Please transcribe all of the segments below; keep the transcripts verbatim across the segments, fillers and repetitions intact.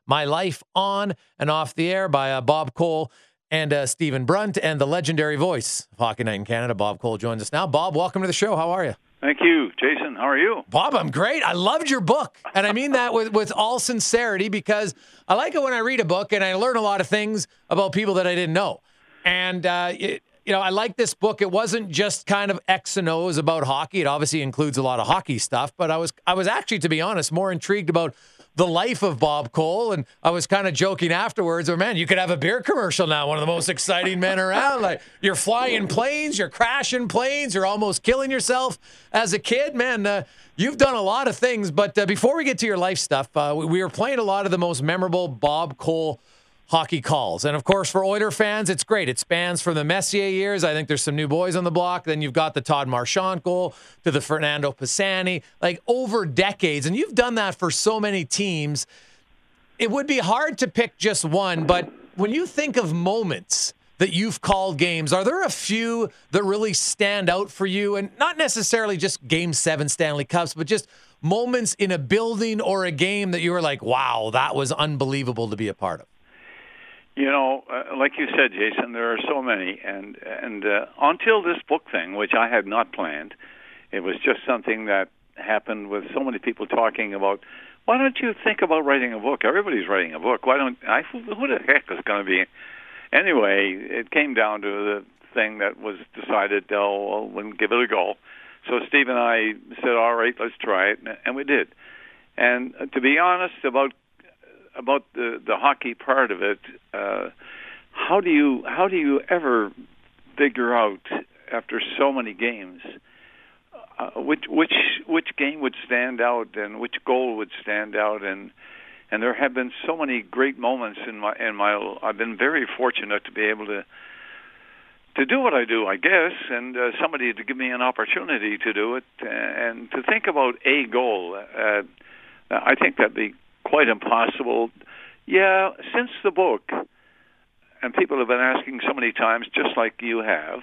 My Life on and Off the Air by uh, Bob Cole and uh, Stephen Brunt, and the legendary voice of Hockey Night in Canada, Bob Cole, joins us now. Bob, welcome to the show. How are you? Thank you, Jason. How are you? Bob, I'm great. I loved your book. And I mean that with, with all sincerity, because I like it when I read a book and I learn a lot of things about people that I didn't know. And, uh, it, you know, I like this book. It wasn't just kind of X and O's about hockey. It obviously includes a lot of hockey stuff. But I was, I was actually, to be honest, more intrigued about the life of Bob Cole. And I was kind of joking afterwards, oh, man, you could have a beer commercial now, one of the most exciting men around. Like, you're flying planes, you're crashing planes, you're almost killing yourself as a kid. Man, uh, you've done a lot of things. But uh, before we get to your life stuff, uh, we, we were playing a lot of the most memorable Bob Cole hockey calls. And, of course, for Oiler fans, it's great. It spans from the Messier years. I think there's some new boys on the block. Then you've got the Todd Marchand goal to the Fernando Pisani, like over decades. And you've done that for so many teams. It would be hard to pick just one, but when you think of moments that you've called games, are there a few that really stand out for you? And not necessarily just Game seven Stanley Cups, but just moments in a building or a game that you were like, wow, that was unbelievable to be a part of. You know, uh, like you said, Jason, there are so many. And, and uh, until this book thing, which I had not planned, it was just something that happened with so many people talking about, why don't you think about writing a book? Everybody's writing a book. Why don't I? Who the heck is going to be? Anyway, it came down to the thing that was decided, oh, well, we'll give it a go. So Steve and I said, all right, let's try it. And we did. And uh, to be honest, about about the, the hockey part of it, uh, how do you how do you ever figure out after so many games uh, which which which game would stand out and which goal would stand out? And and there have been so many great moments in my in my I've been very fortunate to be able to to do what I do, I guess, and uh, somebody to give me an opportunity to do it and to think about a goal. Uh, I think that'd be quite impossible. Yeah, since the book, and people have been asking so many times, just like you have,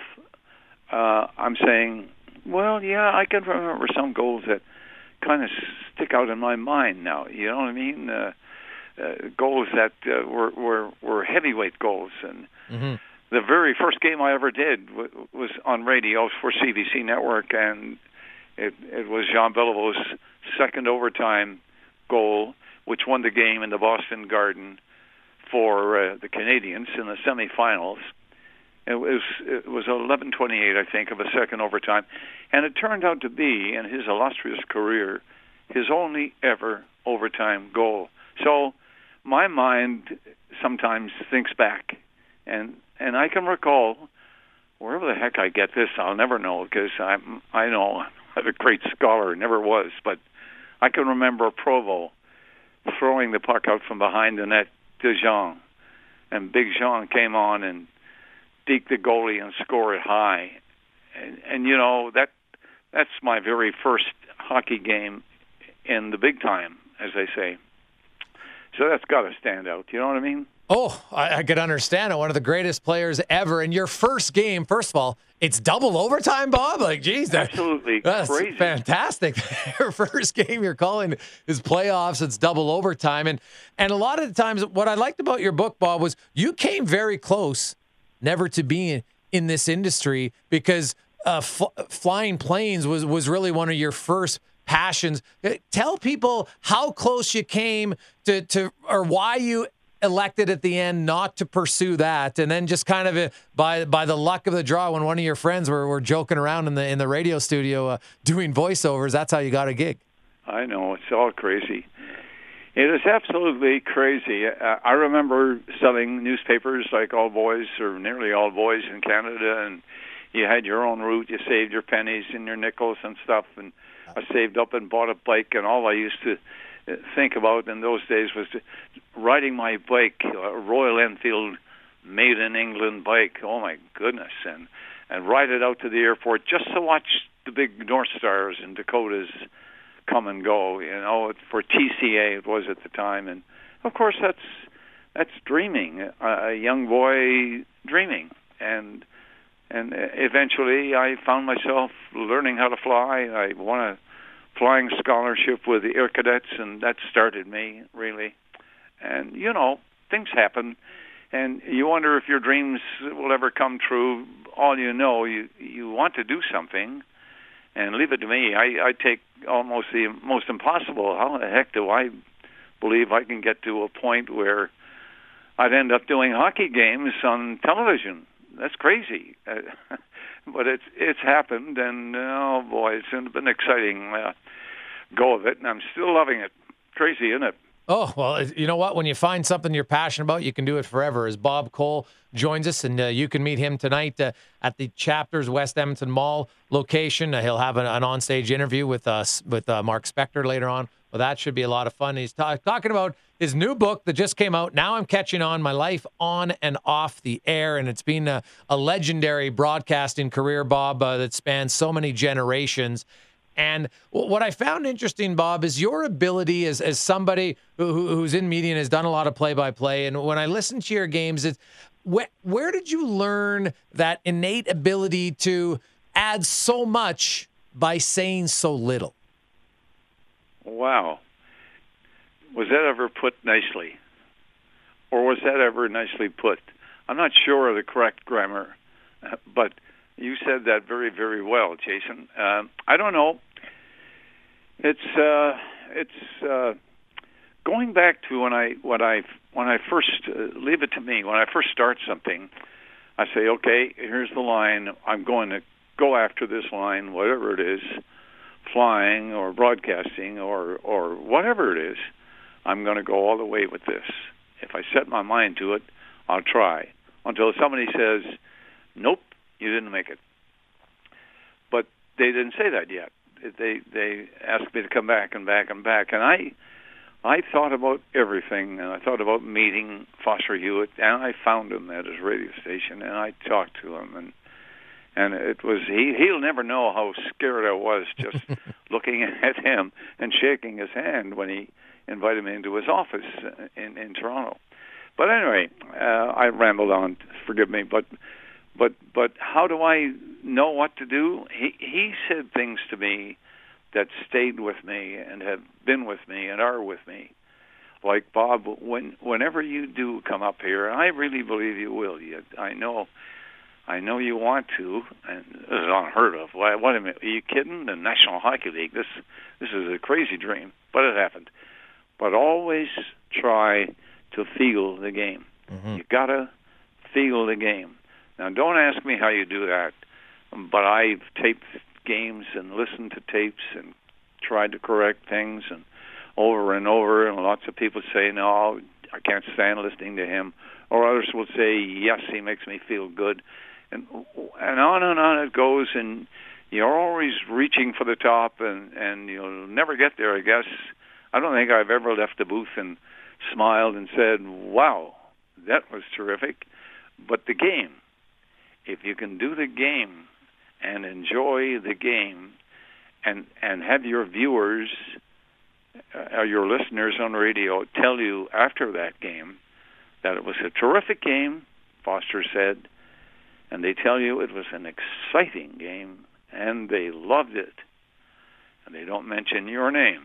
uh, I'm saying, well, yeah, I can remember some goals that kind of stick out in my mind now. You know what I mean? Uh, uh, goals that uh, were, were were heavyweight goals. And mm-hmm. the very first game I ever did w- was on radio for C B C Network, and it, it was Jean Beliveau's second overtime goal, which won the game in the Boston Garden for uh, the Canadiens in the semifinals. It was it was eleven twenty-eight, I think, of a second overtime, and it turned out to be, in his illustrious career, his only ever overtime goal. So my mind sometimes thinks back, and and I can recall, wherever the heck I get this, I'll never know, because I'm I know I'm a great scholar, never was, but I can remember Provo throwing the puck out from behind the net to Jean, and Big Jean came on and deked the goalie and scored high. And, and you know, that that's my very first hockey game in the big time, as they say. So that's got to stand out. You know what I mean? Oh, I, I could understand it. One of the greatest players ever. And your first game, first of all, it's double overtime, Bob? Like, geez, that, absolutely that's crazy. Fantastic. Your first game you're calling is playoffs. It's double overtime. And, and a lot of the times, what I liked about your book, Bob, was you came very close never to be in this industry, because uh, fl- flying planes was, was really one of your first passions. Tell people how close you came to, to or why you elected at the end not to pursue that, and then just kind of by by the luck of the draw, when one of your friends were, were joking around in the in the radio studio uh, doing voiceovers, that's how you got a gig. I know, it's all crazy. It is absolutely crazy. Uh, I remember selling newspapers like all boys, or nearly all boys in Canada, and you had your own route. You saved your pennies and your nickels and stuff, and I saved up and bought a bike, and all I used to think about in those days was riding my bike, a Royal Enfield made in England bike. Oh my goodness. And and ride it out to the airport just to watch the big North Stars and Dakotas come and go, you know, for T C A it was at the time. And of course that's that's dreaming, a young boy dreaming. And and eventually I found myself learning how to fly. I won a flying scholarship with the Air Cadets, and that started me, really. and you know, things happen, and you wonder if your dreams will ever come true. All you know, you you want to do something, and leave it to me. I, I take almost the most impossible. How the heck do I believe I can get to a point where I'd end up doing hockey games on television? That's crazy. Uh, but it's it's happened, and oh boy, it's been an exciting uh, go of it, and I'm still loving it. Crazy, isn't it? Oh, well, you know what? When you find something you're passionate about, you can do it forever. As Bob Cole joins us, and uh, you can meet him tonight uh, at the Chapters West Edmonton Mall location. Uh, he'll have an, an on-stage interview with us with uh, Mark Spector later on. Well, that should be a lot of fun. He's ta- talking about his new book that just came out. Now I'm Catching On, My Life On and Off the Air. And it's been a, a legendary broadcasting career, Bob, uh, that spans so many generations. And what I found interesting, Bob, is your ability as, as somebody who, who's in media and has done a lot of play-by-play. And when I listen to your games, it's, where, where did you learn that innate ability to add so much by saying so little? Wow. Was that ever put nicely? Or was that ever nicely put? I'm not sure of the correct grammar, but you said that very, very well, Jason. Uh, I don't know. It's uh, it's uh, going back to when I when I when I first uh, leave it to me when I first start something. I say, okay, here's the line. I'm going to go after this line, whatever it is, flying or broadcasting or or whatever it is. I'm going to go all the way with this. If I set my mind to it, I'll try until somebody says, nope, you didn't make it. But they didn't say that yet. They they asked me to come back and back and back. And I I thought about everything. And I thought about meeting Foster Hewitt. And I found him at his radio station. And I talked to him. And and it was, he, he'll never know how scared I was just looking at him and shaking his hand when he invited me into his office in, in Toronto. But anyway, uh, I rambled on. Forgive me. But But but how do I know what to do? He he said things to me that stayed with me and have been with me and are with me. Like, Bob, when whenever you do come up here, and I really believe you will. You, I know, I know you want to, and this is unheard of. Why? What a minute? Are you kidding? The National Hockey League. This this is a crazy dream, but it happened. But always try to feel the game. Mm-hmm. You gotta feel the game. Now, don't ask me how you do that, but I've taped games and listened to tapes and tried to correct things and over and over, and lots of people say, no, I can't stand listening to him, or others will say, yes, he makes me feel good, and and on and on it goes, and you're always reaching for the top, and, and you'll never get there, I guess. I don't think I've ever left the booth and smiled and said, wow, that was terrific, but the game. If you can do the game and enjoy the game and and have your viewers uh, or your listeners on radio tell you after that game that it was a terrific game, Foster said, and they tell you it was an exciting game and they loved it, and they don't mention your name,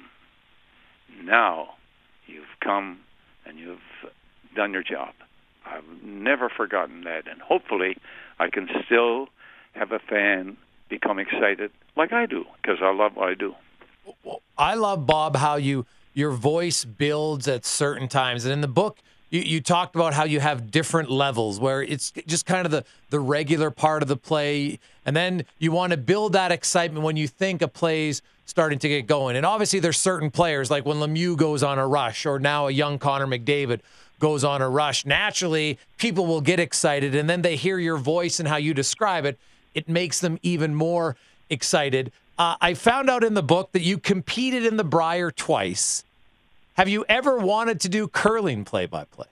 now you've come and you've done your job. I've never forgotten that, and hopefully I can still have a fan become excited like I do, because I love what I do. I love, Bob, how you your voice builds at certain times. And in the book, you, you talked about how you have different levels where it's just kind of the, the regular part of the play, and then you want to build that excitement when you think a play's starting to get going. And obviously there's certain players, like when Lemieux goes on a rush, or now a young Connor McDavid goes on a rush. Naturally, people will get excited, and then they hear your voice and how you describe it. It makes them even more excited. Uh, I found out in the book that you competed in the Brier twice. Have you ever wanted to do curling play-by-play?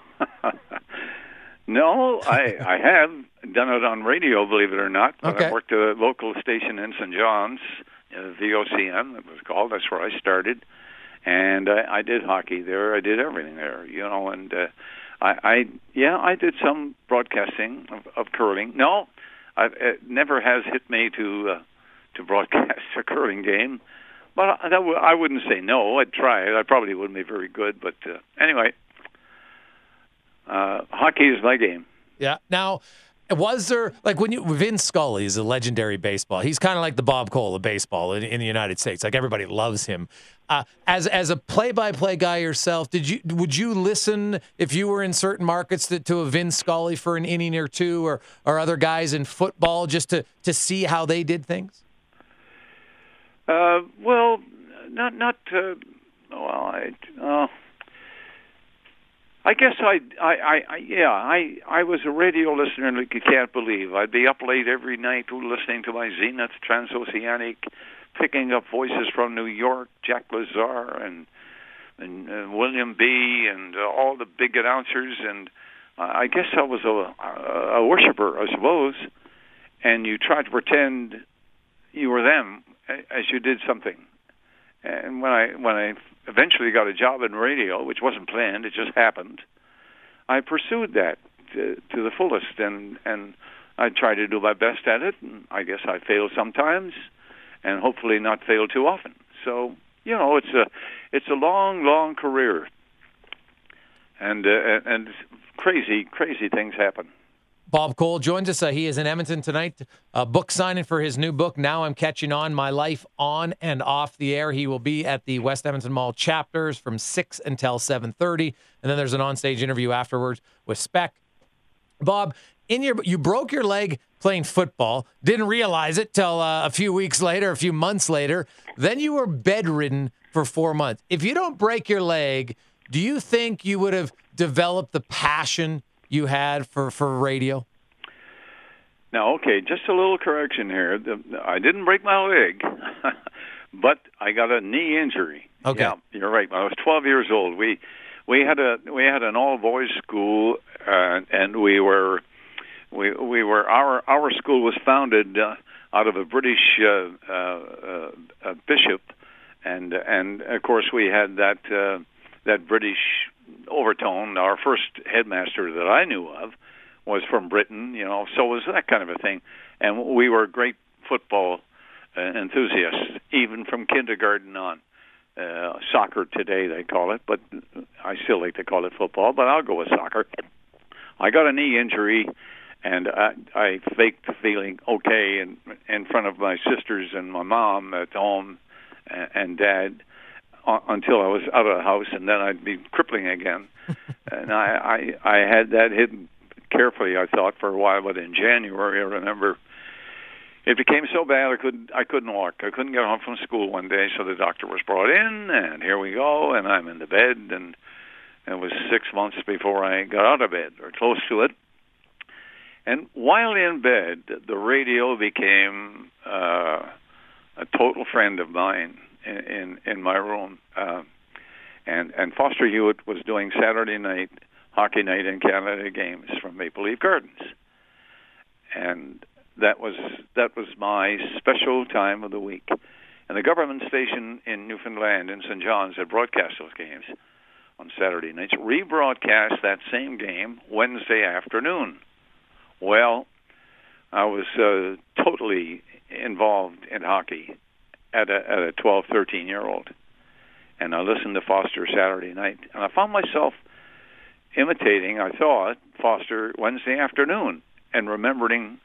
No, I, I have done it on radio, believe it or not. But okay. I worked at a local station in Saint John's, uh, V O C M, it was called. That's where I started. And I, I did hockey there. I did everything there, you know. And uh, I, I, yeah, I did some broadcasting of, of curling. No, I've, it never has hit me to uh, to broadcast a curling game. But I, that w- I wouldn't say no. I'd try it. I probably wouldn't be very good. But uh, anyway, uh, hockey is my game. Yeah. Now, was there, like when you, Vin Scully is a legendary baseball. He's kind of like the Bob Cole of baseball in, in the United States. Like everybody loves him. Uh, as as a play-by-play guy yourself, did you would you listen if you were in certain markets to, to a Vin Scully for an inning or two, or or other guys in football just to, to see how they did things? Uh, well, not not. Uh, well, I. Uh, I guess I, I, I, yeah, I, I was a radio listener like you can't believe. I'd be up late every night listening to my Zenith Transoceanic, picking up voices from New York, Jack Lazar and and uh, William B. and uh, all the big announcers. And uh, I guess I was a, a worshiper, I suppose. And you tried to pretend you were them as you did something. And when I when I eventually got a job in radio, which wasn't planned, it just happened, I pursued that to, to the fullest, and and I tried to do my best at it. And I guess I failed sometimes, and hopefully not fail too often. So you know, it's a it's a long, long career, and uh, and crazy, crazy things happen. Bob Cole joins us. Uh, he is in Edmonton tonight. Uh, book signing for his new book, Now I'm Catching On, My Life On and Off the Air. He will be at the West Edmonton Mall chapters from six until seven thirty. And then there's an onstage interview afterwards with Speck. Bob, in your you broke your leg playing football. Didn't realize it till uh, a few weeks later, a few months later. Then you were bedridden for four months. If you don't break your leg, do you think you would have developed the passion you had for, for radio? Now, okay, just a little correction here. The, I didn't break my leg, but I got a knee injury. Okay, yeah, you're right. When I was twelve years old, we we had a we had an all boys school, uh, and we were we we were our our school was founded uh, out of a British uh, uh, uh, bishop, and and of course we had that uh, that British overtone. Our first headmaster that I knew of was from Britain, you know, so it was that kind of a thing. And we were great football uh, enthusiasts, even from kindergarten on. Uh, soccer today, they call it, but I still like to call it football, but I'll go with soccer. I got a knee injury, and I, I faked feeling okay in, in front of my sisters and my mom at home and, and dad, until I was out of the house, and then I'd be crippling again. And I, I I had that hidden carefully, I thought, for a while. But in January, I remember it became so bad I couldn't I couldn't walk. I couldn't get home from school one day, so the doctor was brought in, and here we go, and I'm in the bed, and it was six months before I got out of bed, or close to it. And while in bed, the radio became uh, a total friend of mine. In, in in my room, uh, and and Foster Hewitt was doing Saturday night hockey night in Canada games from Maple Leaf Gardens, and that was that was my special time of the week. And the government station in Newfoundland in Saint John's had broadcast those games on Saturday nights, rebroadcast that same game Wednesday afternoon. Well, I was uh, totally involved in hockey at a, at a twelve, thirteen-year-old. And I listened to Foster Saturday night, and I found myself imitating, I thought, Foster Wednesday afternoon, and remembering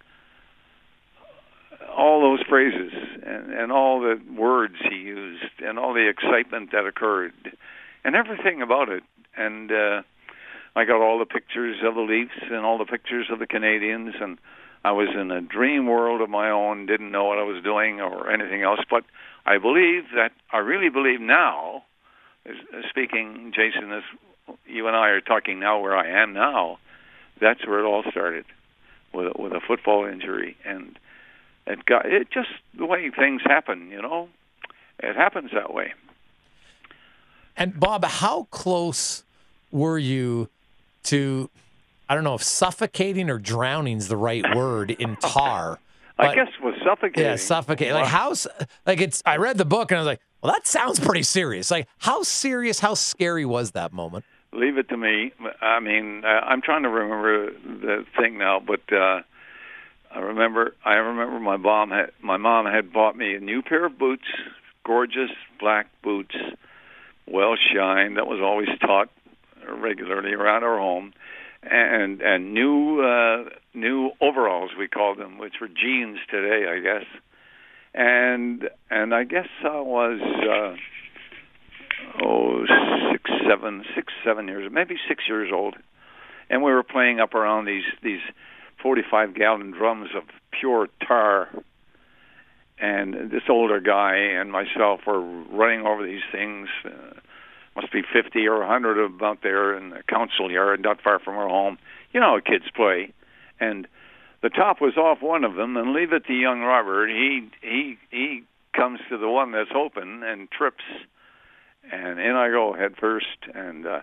all those phrases and, and all the words he used and all the excitement that occurred and everything about it. And uh, I got all the pictures of the Leafs and all the pictures of the Canadians, and I was in a dream world of my own, didn't know what I was doing or anything else. But I believe that, I really believe now, speaking, Jason, as you and I are talking now where I am now, that's where it all started, with, with a football injury. And it got, it just the way things happen, you know, it happens that way. And Bob, how close were you to, I don't know if suffocating or drowning is the right word, in tar? I guess it was suffocating. Yeah, suffocating. Like how, like it's, I read the book and I was like, well, that sounds pretty serious. Like how serious, how scary was that moment? Leave it to me. I mean, uh, I'm trying to remember the thing now, but uh, I remember, I remember my mom had, my mom had bought me a new pair of boots, gorgeous black boots, well shined. That was always taught regularly around our home. and and new uh, new overalls, we called them, which were jeans today, I guess. And and I guess I was uh, oh six seven six seven years maybe six years old, and we were playing up around these these forty-five gallon drums of pure tar. And this older guy and myself were running over these things. Uh, must be fifty or a hundred of them out there in the council yard, not far from our home. You know how kids play. And the top was off one of them, and leave it to young Robert. He he he comes to the one that's open and trips, and in I go head first. And uh,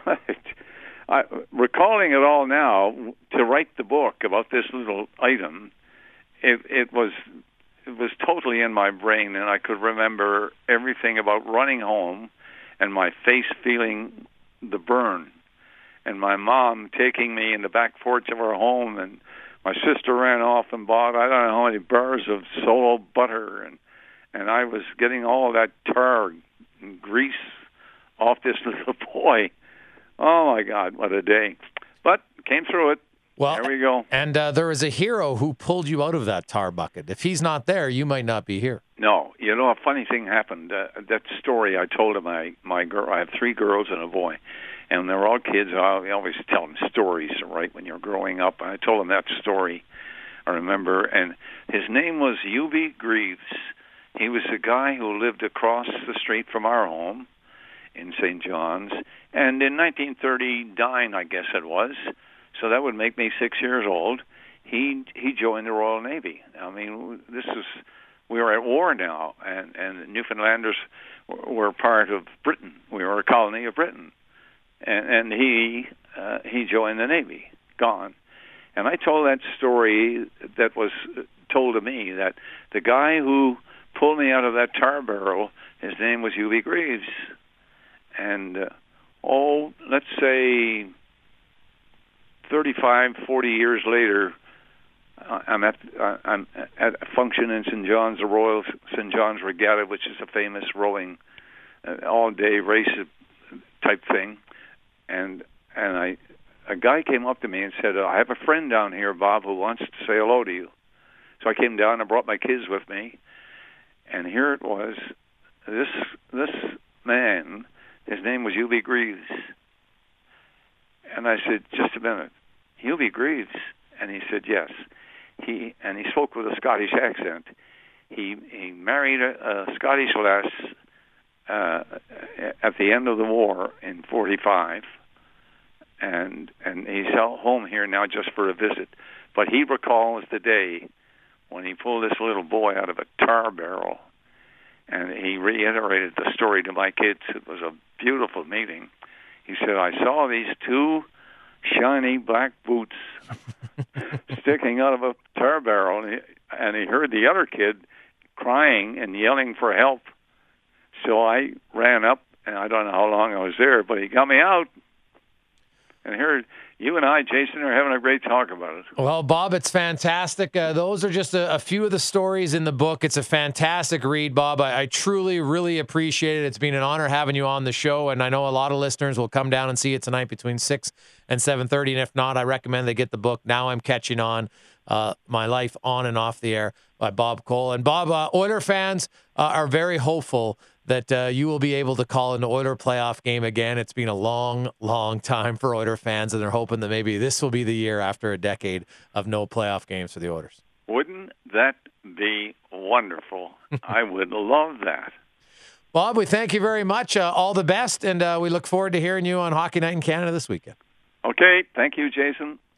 I, recalling it all now, to write the book about this little item, it it was. It was totally in my brain, and I could remember everything about running home and my face feeling the burn, and my mom taking me in the back porch of our home, and my sister ran off and bought I don't know how many bars of Solo butter, and and I was getting all that tar and grease off this little boy. Oh my God, what a day. But came through it. Well, there we go. And uh, there is a hero who pulled you out of that tar bucket. If he's not there, you might not be here. No, you know, a funny thing happened. Uh, that story I told to my my girl. I have three girls and a boy, and they're all kids. I always tell them stories, right? When you're growing up, and I told them that story. I remember, and his name was Ubi Greaves. He was a guy who lived across the street from our home in Saint John's, and in nineteen thirty-nine, I guess it was. So that would make me six years old. He he joined the Royal Navy. I mean, this is we were at war now, and and the Newfoundlanders were part of Britain. We were a colony of Britain, and and he uh, he joined the Navy. Gone, and I told that story that was told to me that the guy who pulled me out of that tar barrel, his name was Ubi Greaves, and uh, oh, let's say thirty-five, forty years later, uh, I'm at uh, I'm at a function in Saint John's, the Royal Saint John's Regatta, which is a famous rowing, uh, all-day race type thing, and and I a guy came up to me and said, "I have a friend down here, Bob, who wants to say hello to you." So I came down and brought my kids with me, and here it was. This this man, his name was Ubi Greaves. And I said, "Just a minute, Ubi Greaves?" And he said, "Yes." He and he spoke with a Scottish accent. He he married a, a Scottish lass uh, at the end of the war in forty-five, and and he's home here now just for a visit. But he recalls the day when he pulled this little boy out of a tar barrel, and he reiterated the story to my kids. It was a beautiful meeting. He said, "I saw these two shiny black boots sticking out of a tar barrel," and he, and he heard the other kid crying and yelling for help. So I ran up, and I don't know how long I was there, but he got me out. And here, you and I, Jason, are having a great talk about it. Well, Bob, it's fantastic. Uh, those are just a, a few of the stories in the book. It's a fantastic read, Bob. I, I truly, really appreciate it. It's been an honor having you on the show, and I know a lot of listeners will come down and see it tonight between six and seven thirty, and if not, I recommend they get the book, Now I'm Catching On, uh, My Life On and Off the Air by Bob Cole. And Bob, uh, Oiler fans uh, are very hopeful that uh, you will be able to call an Oiler playoff game again. It's been a long, long time for Oiler fans, and they're hoping that maybe this will be the year after a decade of no playoff games for the Oilers. Wouldn't that be wonderful? I would love that. Bob, we thank you very much. Uh, all the best, and uh, we look forward to hearing you on Hockey Night in Canada this weekend. Okay. Thank you, Jason.